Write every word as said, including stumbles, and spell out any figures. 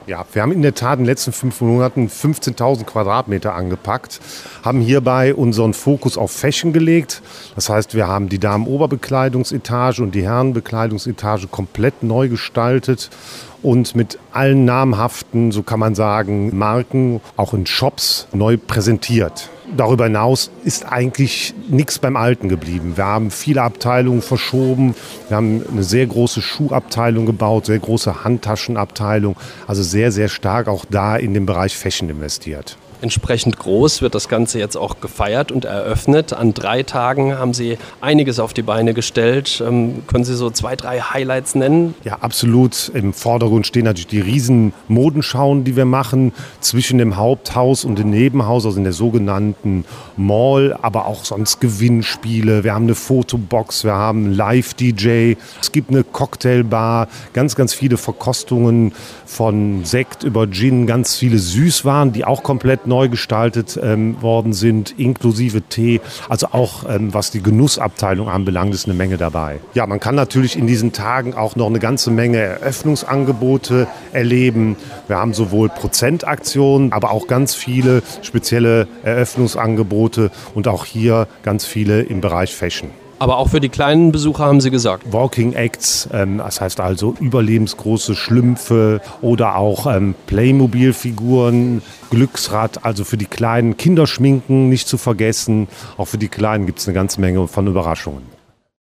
Ja, wir haben in der Tat in den letzten fünf Monaten fünfzehntausend Quadratmeter angepackt, haben hierbei unseren Fokus auf Fashion gelegt. Das heißt, wir haben die Damenoberbekleidungsetage und die Herrenbekleidungsetage komplett neu gestaltet und mit allen namhaften, so kann man sagen, Marken auch in Shops neu präsentiert. Darüber hinaus ist eigentlich nichts beim Alten geblieben. Wir haben viele Abteilungen verschoben. Wir haben eine sehr große Schuhabteilung gebaut, sehr große Handtaschenabteilung. Also sehr, sehr stark auch da in den Bereich Fashion investiert. Entsprechend groß wird das Ganze jetzt auch gefeiert und eröffnet. An drei Tagen haben Sie einiges auf die Beine gestellt. Ähm, können Sie so zwei, drei Highlights nennen? Ja, absolut. Im Vordergrund stehen natürlich die riesen Modenschauen, die wir machen, zwischen dem Haupthaus und dem Nebenhaus, also in der sogenannten Mall, aber auch sonst Gewinnspiele. Wir haben eine Fotobox, wir haben einen Live-D J, es gibt eine Cocktailbar, ganz, ganz viele Verkostungen von Sekt über Gin, ganz viele Süßwaren, die auch komplett neu gestaltet ähm, worden sind, inklusive Tee. Also auch ähm, was die Genussabteilung anbelangt, ist eine Menge dabei. Ja, man kann natürlich in diesen Tagen auch noch eine ganze Menge Eröffnungsangebote erleben. Wir haben sowohl Prozentaktionen, aber auch ganz viele spezielle Eröffnungsangebote und auch hier ganz viele im Bereich Fashion. Aber auch für die kleinen Besucher haben Sie gesagt. Walking Acts, ähm, das heißt also überlebensgroße Schlümpfe oder auch ähm, Playmobil-Figuren, Glücksrad, also für die kleinen Kinderschminken nicht zu vergessen. Auch für die Kleinen gibt es eine ganze Menge von Überraschungen.